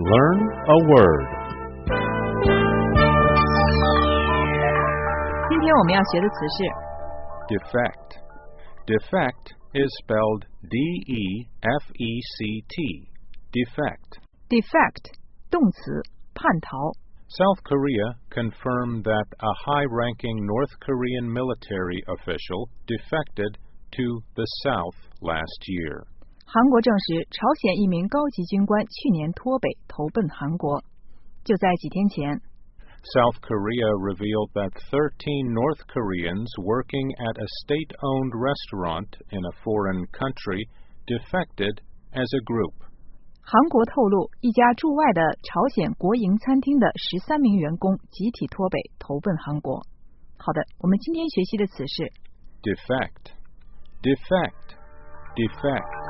Learn a word. 今天我们要学的词是 Defect. Defect is spelled D-E-F-E-C-T. Defect. defect 动词叛逃。 South Korea confirmed that a high-ranking North Korean military official defected to the South last year. 韩国证实，朝鲜一名高级军官去年脱北投奔韩国。就在几天前 South Korea revealed that 13 North Koreans working at a state-owned restaurant in a foreign country defected as a group. 韩国透露，一家驻外的朝鲜国营餐厅的13名员工集体脱北投奔韩国。好的，我们今天学习的词是 Defect. Defect. Defect.